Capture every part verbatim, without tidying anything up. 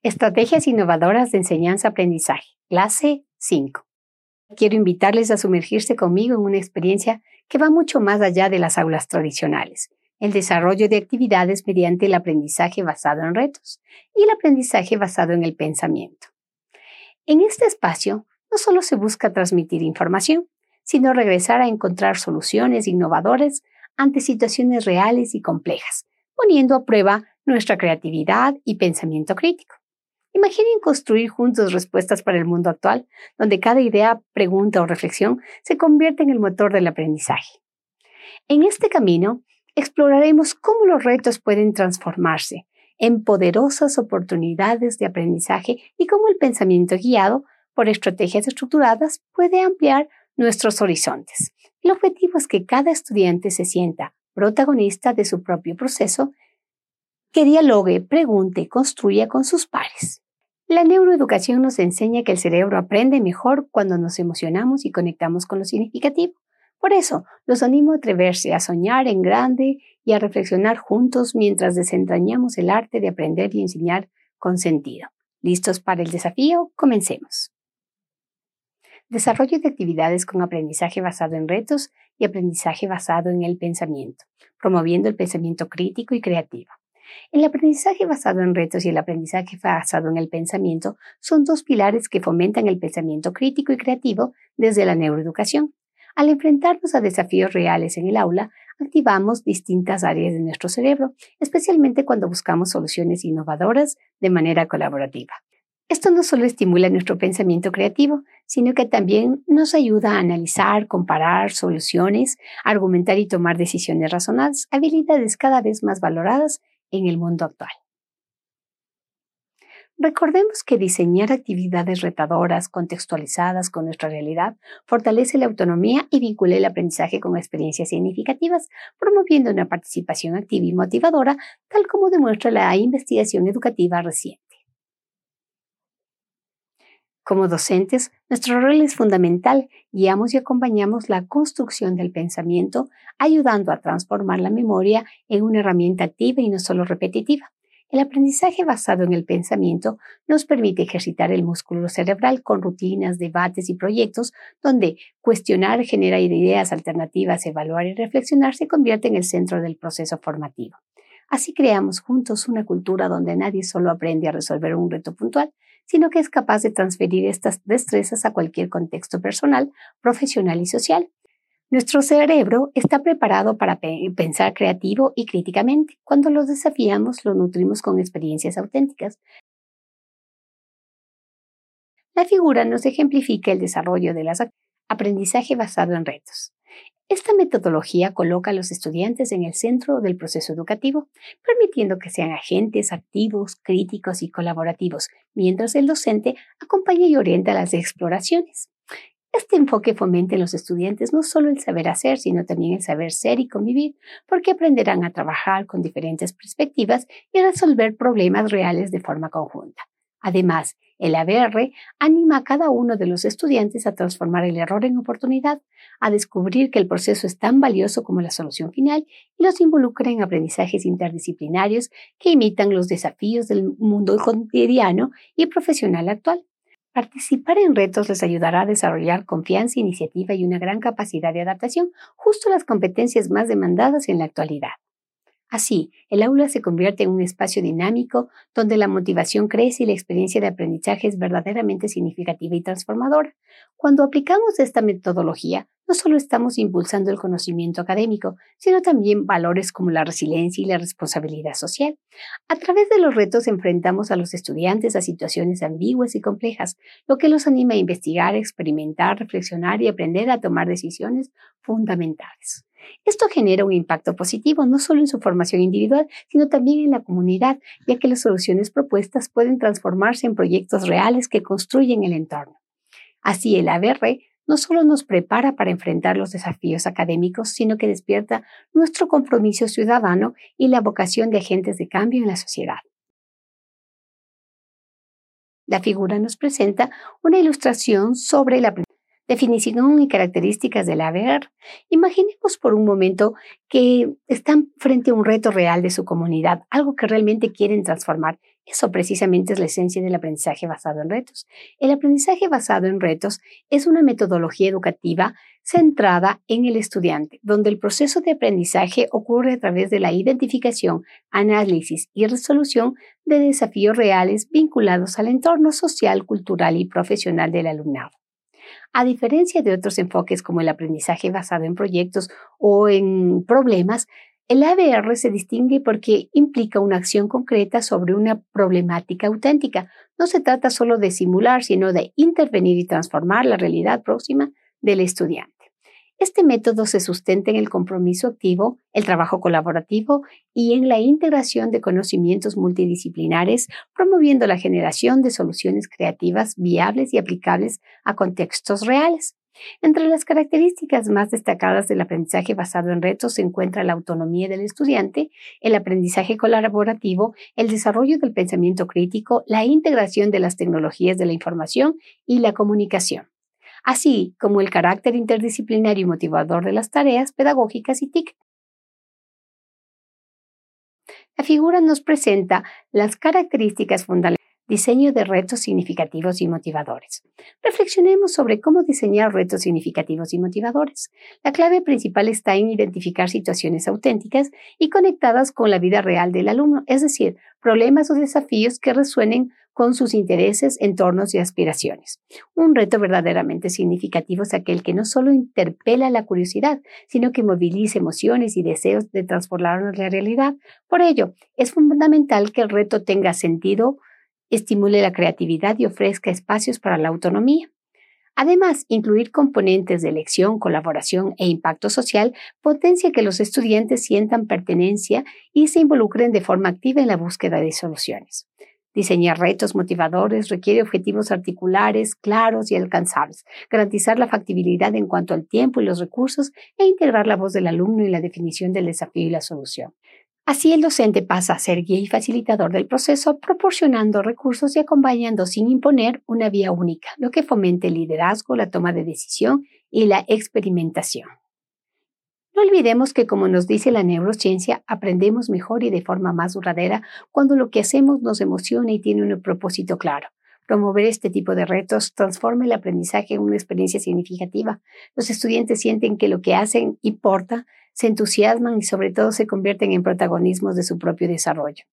Estrategias innovadoras de enseñanza-aprendizaje, clase cinco. Quiero invitarles a sumergirse conmigo en una experiencia que va mucho más allá de las aulas tradicionales, el desarrollo de actividades mediante el aprendizaje basado en retos y el aprendizaje basado en el pensamiento. En este espacio, no solo se busca transmitir información, sino regresar a encontrar soluciones innovadoras ante situaciones reales y complejas, poniendo a prueba nuestra creatividad y pensamiento crítico. Imaginen construir juntos respuestas para el mundo actual, donde cada idea, pregunta o reflexión se convierte en el motor del aprendizaje. En este camino, exploraremos cómo los retos pueden transformarse en poderosas oportunidades de aprendizaje y cómo el pensamiento guiado por estrategias estructuradas puede ampliar nuestros horizontes. El objetivo es que cada estudiante se sienta protagonista de su propio proceso, que dialogue, pregunte y construya con sus pares. La neuroeducación nos enseña que el cerebro aprende mejor cuando nos emocionamos y conectamos con lo significativo. Por eso, los animo a atreverse a soñar en grande y a reflexionar juntos mientras desentrañamos el arte de aprender y enseñar con sentido. ¿Listos para el desafío? Comencemos. Desarrollo de actividades con aprendizaje basado en retos y aprendizaje basado en el pensamiento, promoviendo el pensamiento crítico y creativo. El aprendizaje basado en retos y el aprendizaje basado en el pensamiento son dos pilares que fomentan el pensamiento crítico y creativo desde la neuroeducación. Al enfrentarnos a desafíos reales en el aula, activamos distintas áreas de nuestro cerebro, especialmente cuando buscamos soluciones innovadoras de manera colaborativa. Esto no solo estimula nuestro pensamiento creativo, sino que también nos ayuda a analizar, comparar soluciones, argumentar y tomar decisiones razonadas, habilidades cada vez más valoradas en el mundo actual. Recordemos que diseñar actividades retadoras, contextualizadas con nuestra realidad, fortalece la autonomía y vincula el aprendizaje con experiencias significativas, promoviendo una participación activa y motivadora, tal como demuestra la investigación educativa reciente. Como docentes, nuestro rol es fundamental. Guiamos y acompañamos la construcción del pensamiento, ayudando a transformar la memoria en una herramienta activa y no solo repetitiva. El aprendizaje basado en el pensamiento nos permite ejercitar el músculo cerebral con rutinas, debates y proyectos donde cuestionar, generar ideas alternativas, evaluar y reflexionar se convierte en el centro del proceso formativo. Así creamos juntos una cultura donde nadie solo aprende a resolver un reto puntual, sino que es capaz de transferir estas destrezas a cualquier contexto personal, profesional y social. Nuestro cerebro está preparado para pe- pensar creativo y críticamente. Cuando los desafiamos, lo nutrimos con experiencias auténticas. La figura nos ejemplifica el desarrollo del aprendizaje basado en retos. Esta metodología coloca a los estudiantes en el centro del proceso educativo, permitiendo que sean agentes activos, críticos y colaborativos, mientras el docente acompaña y orienta las exploraciones. Este enfoque fomenta en los estudiantes no solo el saber hacer, sino también el saber ser y convivir, porque aprenderán a trabajar con diferentes perspectivas y a resolver problemas reales de forma conjunta. Además, el A B R anima a cada uno de los estudiantes a transformar el error en oportunidad, a descubrir que el proceso es tan valioso como la solución final y los involucra en aprendizajes interdisciplinarios que imitan los desafíos del mundo cotidiano y profesional actual. Participar en retos les ayudará a desarrollar confianza, iniciativa y una gran capacidad de adaptación, justo las competencias más demandadas en la actualidad. Así, el aula se convierte en un espacio dinámico donde la motivación crece y la experiencia de aprendizaje es verdaderamente significativa y transformadora. Cuando aplicamos esta metodología, no solo estamos impulsando el conocimiento académico, sino también valores como la resiliencia y la responsabilidad social. A través de los retos enfrentamos a los estudiantes a situaciones ambiguas y complejas, lo que los anima a investigar, experimentar, reflexionar y aprender a tomar decisiones fundamentales. Esto genera un impacto positivo no solo en su formación individual, sino también en la comunidad, ya que las soluciones propuestas pueden transformarse en proyectos reales que construyen el entorno. Así, el A B R no solo nos prepara para enfrentar los desafíos académicos, sino que despierta nuestro compromiso ciudadano y la vocación de agentes de cambio en la sociedad. La figura nos presenta una ilustración sobre la Definición y características del A B R. Imaginemos por un momento que están frente a un reto real de su comunidad, algo que realmente quieren transformar. Eso precisamente es la esencia del aprendizaje basado en retos. El aprendizaje basado en retos es una metodología educativa centrada en el estudiante, donde el proceso de aprendizaje ocurre a través de la identificación, análisis y resolución de desafíos reales vinculados al entorno social, cultural y profesional del alumnado. A diferencia de otros enfoques como el aprendizaje basado en proyectos o en problemas, el A B R se distingue porque implica una acción concreta sobre una problemática auténtica. No se trata solo de simular, sino de intervenir y transformar la realidad próxima del estudiante. Este método se sustenta en el compromiso activo, el trabajo colaborativo y en la integración de conocimientos multidisciplinares, promoviendo la generación de soluciones creativas, viables y aplicables a contextos reales. Entre las características más destacadas del aprendizaje basado en retos se encuentra la autonomía del estudiante, el aprendizaje colaborativo, el desarrollo del pensamiento crítico, la integración de las tecnologías de la información y la comunicación, así como el carácter interdisciplinario y motivador de las tareas pedagógicas y T I C. La figura nos presenta las características fundamentales. Diseño de retos significativos y motivadores. Reflexionemos sobre cómo diseñar retos significativos y motivadores. La clave principal está en identificar situaciones auténticas y conectadas con la vida real del alumno, es decir, problemas o desafíos que resuenen con sus intereses, entornos y aspiraciones. Un reto verdaderamente significativo es aquel que no solo interpela la curiosidad, sino que moviliza emociones y deseos de transformar la realidad. Por ello, es fundamental que el reto tenga sentido, estimule la creatividad y ofrezca espacios para la autonomía. Además, incluir componentes de elección, colaboración e impacto social potencia que los estudiantes sientan pertenencia y se involucren de forma activa en la búsqueda de soluciones. Diseñar retos motivadores requiere objetivos articulares, claros y alcanzables, garantizar la factibilidad en cuanto al tiempo y los recursos e integrar la voz del alumno en la definición del desafío y la solución. Así, el docente pasa a ser guía y facilitador del proceso, proporcionando recursos y acompañando sin imponer una vía única, lo que fomente el liderazgo, la toma de decisión y la experimentación. No olvidemos que, como nos dice la neurociencia, aprendemos mejor y de forma más duradera cuando lo que hacemos nos emociona y tiene un propósito claro. Promover este tipo de retos transforma el aprendizaje en una experiencia significativa. Los estudiantes sienten que lo que hacen importa, se entusiasman y sobre todo se convierten en protagonistas de su propio desarrollo.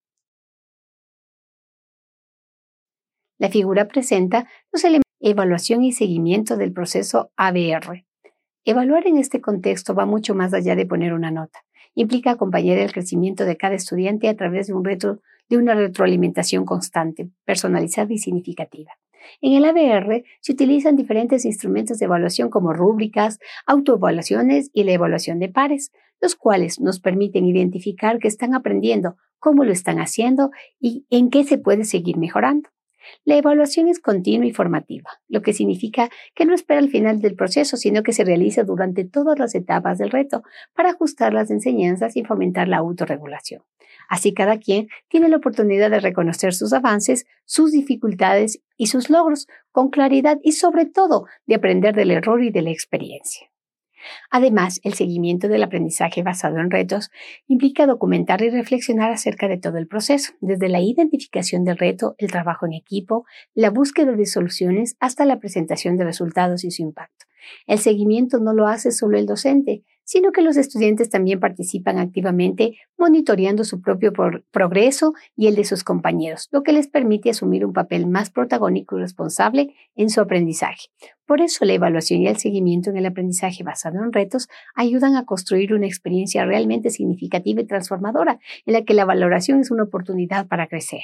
La figura presenta los elementos de evaluación y seguimiento del proceso A B R. Evaluar en este contexto va mucho más allá de poner una nota. Implica acompañar el crecimiento de cada estudiante a través de un reto, de una retroalimentación constante, personalizada y significativa. En el A B R se utilizan diferentes instrumentos de evaluación como rúbricas, autoevaluaciones y la evaluación de pares, los cuales nos permiten identificar qué están aprendiendo, cómo lo están haciendo y en qué se puede seguir mejorando. La evaluación es continua y formativa, lo que significa que no espera al final del proceso, sino que se realiza durante todas las etapas del reto para ajustar las enseñanzas y fomentar la autorregulación. Así, cada quien tiene la oportunidad de reconocer sus avances, sus dificultades y sus logros con claridad y, sobre todo, de aprender del error y de la experiencia. Además, el seguimiento del aprendizaje basado en retos implica documentar y reflexionar acerca de todo el proceso, desde la identificación del reto, el trabajo en equipo, la búsqueda de soluciones hasta la presentación de resultados y su impacto. El seguimiento no lo hace solo el docente, sino que los estudiantes también participan activamente monitoreando su propio pro- progreso y el de sus compañeros, lo que les permite asumir un papel más protagónico y responsable en su aprendizaje. Por eso, la evaluación y el seguimiento en el aprendizaje basado en retos ayudan a construir una experiencia realmente significativa y transformadora, en la que la valoración es una oportunidad para crecer.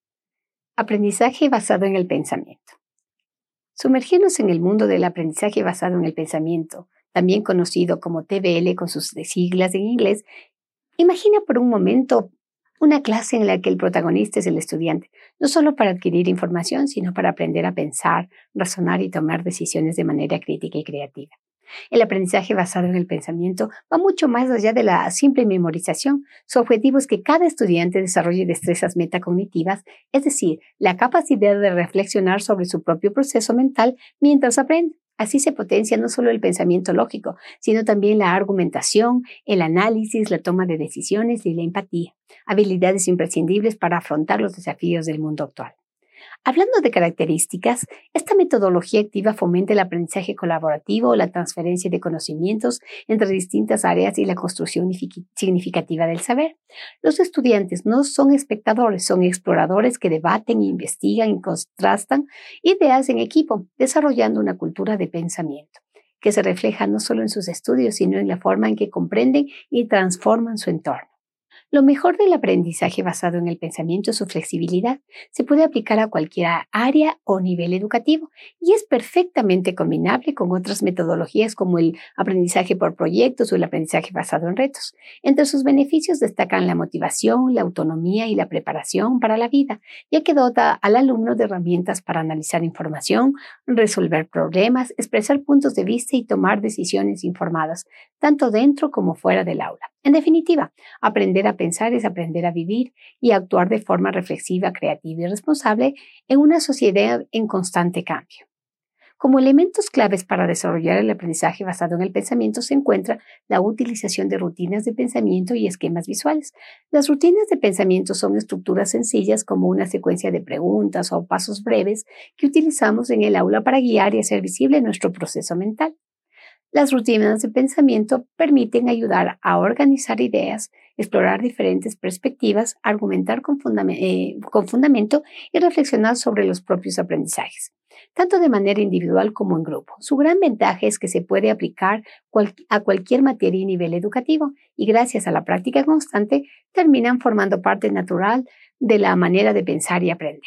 Aprendizaje basado en el pensamiento. Sumergirnos en el mundo del aprendizaje basado en el pensamiento, también conocido como T B L con sus siglas en inglés, imagina por un momento una clase en la que el protagonista es el estudiante, no solo para adquirir información, sino para aprender a pensar, razonar y tomar decisiones de manera crítica y creativa. El aprendizaje basado en el pensamiento va mucho más allá de la simple memorización. Su objetivo es que cada estudiante desarrolle destrezas metacognitivas, es decir, la capacidad de reflexionar sobre su propio proceso mental mientras aprende. Así se potencia no solo el pensamiento lógico, sino también la argumentación, el análisis, la toma de decisiones y la empatía, habilidades imprescindibles para afrontar los desafíos del mundo actual. Hablando de características, esta metodología activa fomenta el aprendizaje colaborativo, la transferencia de conocimientos entre distintas áreas y la construcción significativa del saber. Los estudiantes no son espectadores, son exploradores que debaten, investigan y contrastan ideas en equipo, desarrollando una cultura de pensamiento que se refleja no solo en sus estudios, sino en la forma en que comprenden y transforman su entorno. Lo mejor del aprendizaje basado en el pensamiento es su flexibilidad. Se puede aplicar a cualquier área o nivel educativo y es perfectamente combinable con otras metodologías como el aprendizaje por proyectos o el aprendizaje basado en retos. Entre sus beneficios destacan la motivación, la autonomía y la preparación para la vida, ya que dota al alumno de herramientas para analizar información, resolver problemas, expresar puntos de vista y tomar decisiones informadas, tanto dentro como fuera del aula. En definitiva, aprender a pensar es aprender a vivir y a actuar de forma reflexiva, creativa y responsable en una sociedad en constante cambio. Como elementos claves para desarrollar el aprendizaje basado en el pensamiento se encuentra la utilización de rutinas de pensamiento y esquemas visuales. Las rutinas de pensamiento son estructuras sencillas como una secuencia de preguntas o pasos breves que utilizamos en el aula para guiar y hacer visible nuestro proceso mental. Las rutinas de pensamiento permiten ayudar a organizar ideas, explorar diferentes perspectivas, argumentar con, fundam- eh, con fundamento y reflexionar sobre los propios aprendizajes, tanto de manera individual como en grupo. Su gran ventaja es que se puede aplicar cual- a cualquier materia y nivel educativo y gracias a la práctica constante terminan formando parte natural de la manera de pensar y aprender.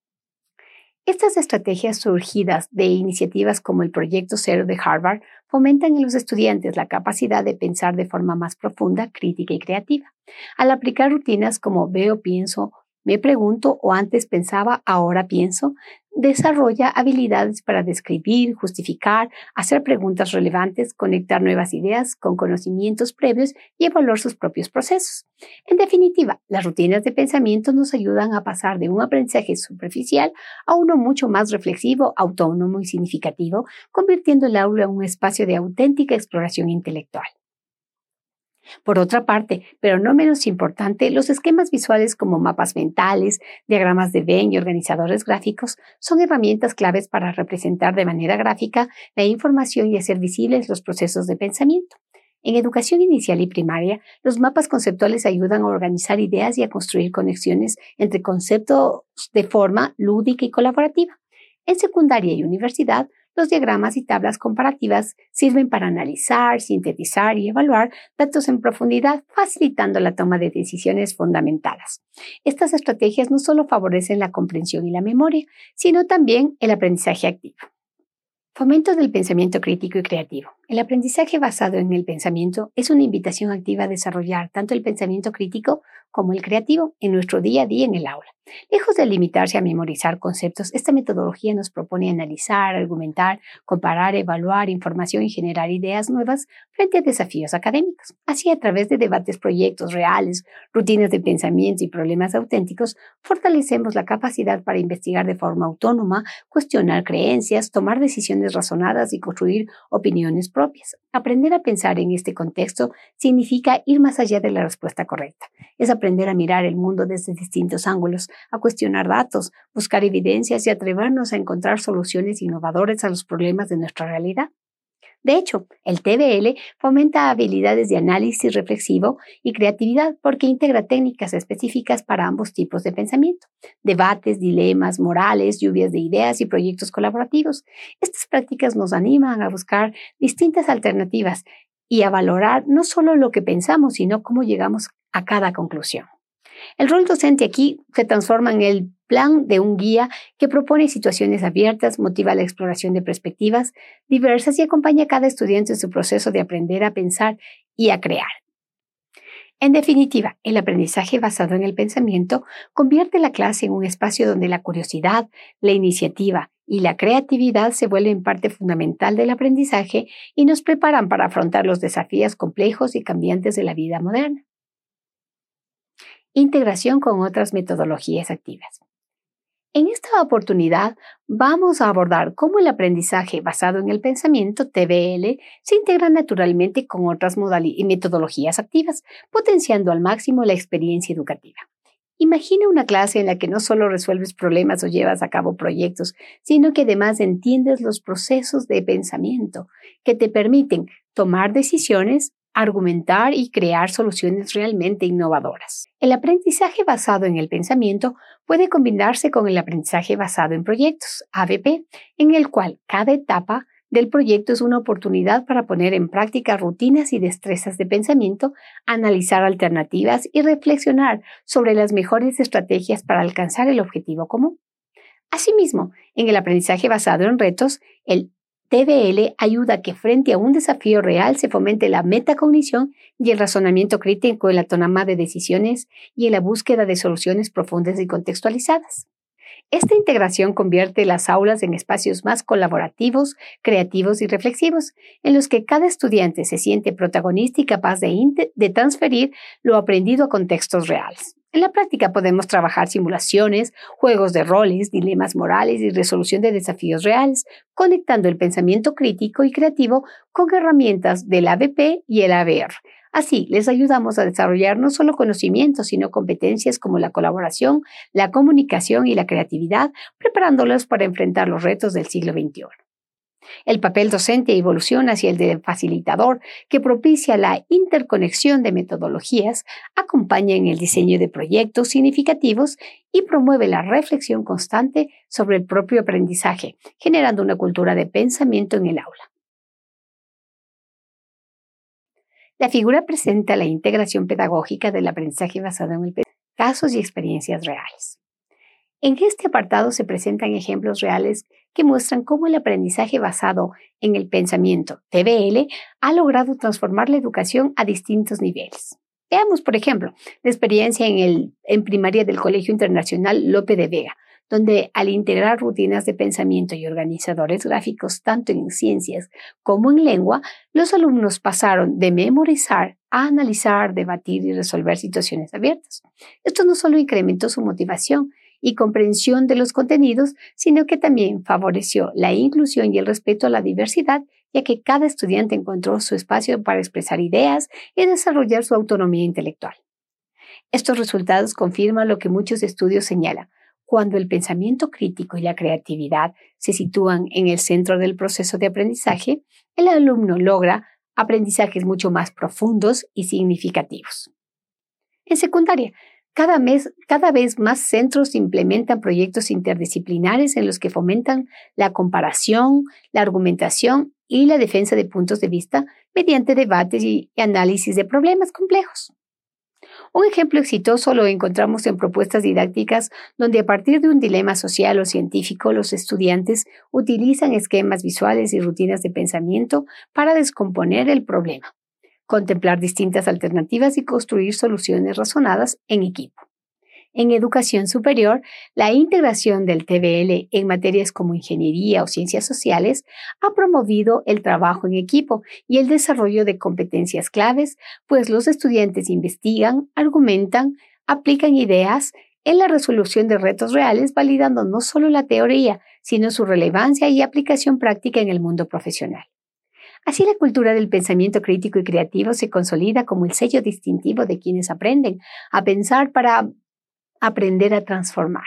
Estas estrategias surgidas de iniciativas como el Proyecto Cero de Harvard fomentan en los estudiantes la capacidad de pensar de forma más profunda, crítica y creativa. Al aplicar rutinas como veo, pienso, me pregunto o antes pensaba, ahora pienso, desarrolla habilidades para describir, justificar, hacer preguntas relevantes, conectar nuevas ideas con conocimientos previos y evaluar sus propios procesos. En definitiva, las rutinas de pensamiento nos ayudan a pasar de un aprendizaje superficial a uno mucho más reflexivo, autónomo y significativo, convirtiendo el aula en un espacio de auténtica exploración intelectual. Por otra parte, pero no menos importante, los esquemas visuales como mapas mentales, diagramas de Venn y organizadores gráficos son herramientas claves para representar de manera gráfica la información y hacer visibles los procesos de pensamiento. En educación inicial y primaria, los mapas conceptuales ayudan a organizar ideas y a construir conexiones entre conceptos de forma lúdica y colaborativa. En secundaria y universidad, los diagramas y tablas comparativas sirven para analizar, sintetizar y evaluar datos en profundidad, facilitando la toma de decisiones fundamentadas. Estas estrategias no solo favorecen la comprensión y la memoria, sino también el aprendizaje activo. Fomento del pensamiento crítico y creativo. El aprendizaje basado en el pensamiento es una invitación activa a desarrollar tanto el pensamiento crítico como el creativo en nuestro día a día en el aula. Lejos de limitarse a memorizar conceptos, esta metodología nos propone analizar, argumentar, comparar, evaluar información y generar ideas nuevas frente a desafíos académicos. Así, a través de debates, proyectos reales, rutinas de pensamiento y problemas auténticos, fortalecemos la capacidad para investigar de forma autónoma, cuestionar creencias, tomar decisiones razonadas y construir opiniones propias. Aprender a pensar en este contexto significa ir más allá de la respuesta correcta. Es aprender a mirar el mundo desde distintos ángulos, a cuestionar datos, buscar evidencias y atrevernos a encontrar soluciones innovadoras a los problemas de nuestra realidad. De hecho, el T B L fomenta habilidades de análisis reflexivo y creatividad porque integra técnicas específicas para ambos tipos de pensamiento, debates, dilemas, morales, lluvias de ideas y proyectos colaborativos. Estas prácticas nos animan a buscar distintas alternativas y a valorar no solo lo que pensamos, sino cómo llegamos a cada conclusión. El rol docente aquí se transforma en el plan de un guía que propone situaciones abiertas, motiva la exploración de perspectivas diversas y acompaña a cada estudiante en su proceso de aprender a pensar y a crear. En definitiva, el aprendizaje basado en el pensamiento convierte la clase en un espacio donde la curiosidad, la iniciativa y la creatividad se vuelven parte fundamental del aprendizaje y nos preparan para afrontar los desafíos complejos y cambiantes de la vida moderna. Integración con otras metodologías activas. En esta oportunidad vamos a abordar cómo el aprendizaje basado en el pensamiento, T B L, se integra naturalmente con otras modalidades y metodologías activas, potenciando al máximo la experiencia educativa. Imagina una clase en la que no solo resuelves problemas o llevas a cabo proyectos, sino que además entiendes los procesos de pensamiento que te permiten tomar decisiones, argumentar y crear soluciones realmente innovadoras. El aprendizaje basado en el pensamiento puede combinarse con el aprendizaje basado en proyectos, A B P, en el cual cada etapa del proyecto es una oportunidad para poner en práctica rutinas y destrezas de pensamiento, analizar alternativas y reflexionar sobre las mejores estrategias para alcanzar el objetivo común. Asimismo, en el aprendizaje basado en retos, el T B L ayuda a que frente a un desafío real se fomente la metacognición y el razonamiento crítico en la toma de decisiones y en la búsqueda de soluciones profundas y contextualizadas. Esta integración convierte las aulas en espacios más colaborativos, creativos y reflexivos, en los que cada estudiante se siente protagonista y capaz de, de transferir lo aprendido a contextos reales. En la práctica podemos trabajar simulaciones, juegos de roles, dilemas morales y resolución de desafíos reales, conectando el pensamiento crítico y creativo con herramientas del A B P y el A B R. Así, les ayudamos a desarrollar no solo conocimientos, sino competencias como la colaboración, la comunicación y la creatividad, preparándolos para enfrentar los retos del siglo veintiuno. El papel docente evoluciona hacia el de facilitador, que propicia la interconexión de metodologías, acompaña en el diseño de proyectos significativos y promueve la reflexión constante sobre el propio aprendizaje, generando una cultura de pensamiento en el aula. La figura presenta la integración pedagógica del aprendizaje basado en el casos y experiencias reales. En este apartado se presentan ejemplos reales que muestran cómo el aprendizaje basado en el pensamiento, T B L, ha logrado transformar la educación a distintos niveles. Veamos, por ejemplo, la experiencia en, el, en primaria del Colegio Internacional Lope de Vega, donde al integrar rutinas de pensamiento y organizadores gráficos tanto en ciencias como en lengua, los alumnos pasaron de memorizar a analizar, debatir y resolver situaciones abiertas. Esto no solo incrementó su motivación y comprensión de los contenidos, sino que también favoreció la inclusión y el respeto a la diversidad, ya que cada estudiante encontró su espacio para expresar ideas y desarrollar su autonomía intelectual. Estos resultados confirman lo que muchos estudios señalan. Cuando el pensamiento crítico y la creatividad se sitúan en el centro del proceso de aprendizaje, el alumno logra aprendizajes mucho más profundos y significativos. En secundaria, cada, mes, cada vez más centros implementan proyectos interdisciplinares en los que fomentan la comparación, la argumentación y la defensa de puntos de vista mediante debates y análisis de problemas complejos. Un ejemplo exitoso lo encontramos en propuestas didácticas donde a partir de un dilema social o científico los estudiantes utilizan esquemas visuales y rutinas de pensamiento para descomponer el problema, contemplar distintas alternativas y construir soluciones razonadas en equipo. En educación superior, la integración del T B L en materias como ingeniería o ciencias sociales ha promovido el trabajo en equipo y el desarrollo de competencias claves, pues los estudiantes investigan, argumentan, aplican ideas en la resolución de retos reales, validando no solo la teoría, sino su relevancia y aplicación práctica en el mundo profesional. Así, la cultura del pensamiento crítico y creativo se consolida como el sello distintivo de quienes aprenden a pensar para aprender a transformar.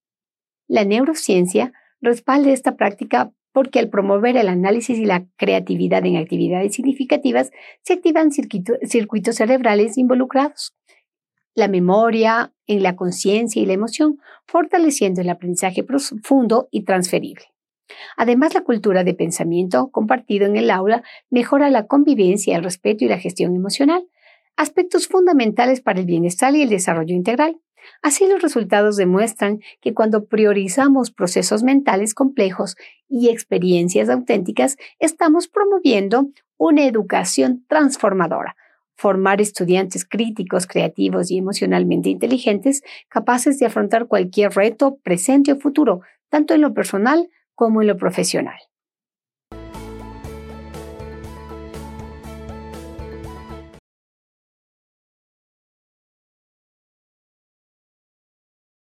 La neurociencia respalda esta práctica porque al promover el análisis y la creatividad en actividades significativas se activan circuito, circuitos cerebrales involucrados, la memoria, en la conciencia y la emoción, fortaleciendo el aprendizaje profundo y transferible. Además, la cultura de pensamiento compartido en el aula mejora la convivencia, el respeto y la gestión emocional, aspectos fundamentales para el bienestar y el desarrollo integral. Así, los resultados demuestran que cuando priorizamos procesos mentales complejos y experiencias auténticas, estamos promoviendo una educación transformadora. Formar estudiantes críticos, creativos y emocionalmente inteligentes, capaces de afrontar cualquier reto, presente o futuro, tanto en lo personal como en lo profesional.